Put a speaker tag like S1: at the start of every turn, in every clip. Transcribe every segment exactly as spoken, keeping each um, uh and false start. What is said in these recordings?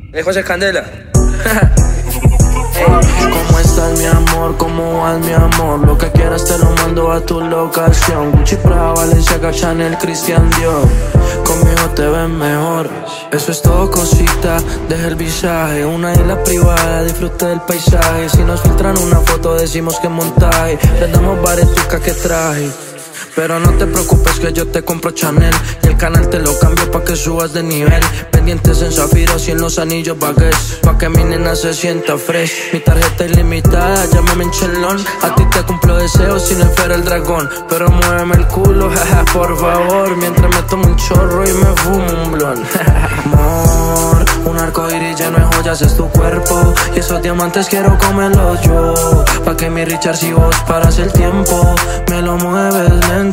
S1: Eh, José Candela.
S2: ¿Cómo estás, mi amor? ¿Cómo vas, mi amor? Lo que quieras te lo mando a tu locación. Gucci, Prada, Balenciaga, Chanel, Christian Dior. Conmigo te ves mejor. Eso es todo, cosita, deja el visaje. Una isla privada, disfruta del paisaje. Si nos filtran una foto decimos que es montaje. Le damos baretuca que traje. Pero no te preocupes que yo te compro Chanel y el canal te lo cambio pa' que subas de nivel. Pendientes en zafiros y en los anillos baguettes, pa' que mi nena se sienta fresh. Mi tarjeta ilimitada, llámame en chelón. A ti te cumplo deseos sin el fuera el dragón. Pero muéveme el culo, jaja, por favor, mientras me tomo un chorro y me fumo un blon. Amor, un arco iris lleno de joyas es tu cuerpo y esos diamantes quiero comerlos yo. Pa' que mi Richard, si vos paras el tiempo, me lo mueves lento.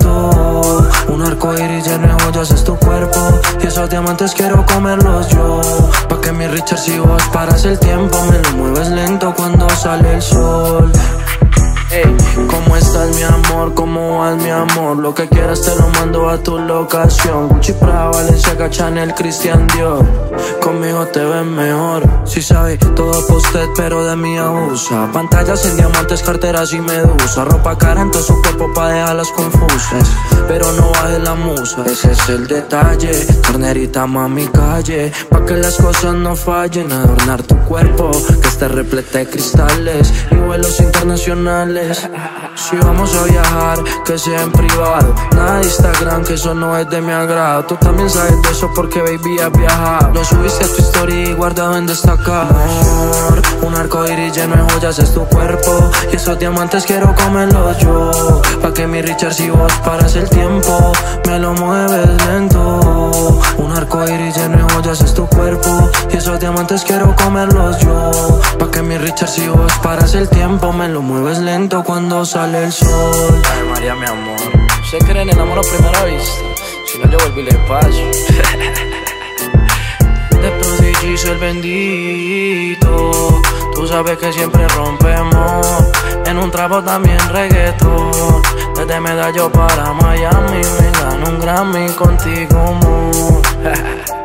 S2: Un arco iris lleno de joyas es tu cuerpo y esos diamantes quiero comerlos yo. Pa' que mi Richard, si vos paras el tiempo, me lo mueves lento cuando sale el sol. Ey, ¿cómo estás, mi amor? ¿Cómo vas, mi amor? Lo que quieras te lo mando a tu locación. Gucci, Prada, Balenciaga, Chanel, Christian Dior. Conmigo te ves mejor. Si sabes, todo posted, pero de mí abusa. Pantallas en diamantes, carteras y medusa. Ropa cara en todo su cuerpo pa' dejarlas confusas. Pero no bajes la musa, ese es el detalle. Tornerita, mami, calle, pa' que las cosas no fallen. Adornar tu cuerpo, que esté repleta de cristales y vuelos internacionales. Si vamos a viajar, que sea en privado. Nada de Instagram, que eso no es de mi agrado. Tú también sabes de eso porque baby has viajado. Lo subiste a tu story guardado en destacado. Amor, un arco iris lleno de joyas es tu cuerpo y esos diamantes quiero comerlos yo. Pa' que mi Richard, si vos paras el tiempo, me lo mueves lento. Un arco iris lleno de joyas es tu cuerpo y esos diamantes quiero comerlos yo. Pa' que mi Richard, si vos paras el tiempo, me lo mueves lento cuando sale el sol.
S1: Ay, María, mi amor, ¿usted cree en el amor a primera vista? Si no, yo volví y le paso.
S2: De Prodigy soy el bendito. Tú sabes que siempre rompemos. En un trapo también reggaetón. Desde Medallo para Miami me gano un Grammy contigo, amor.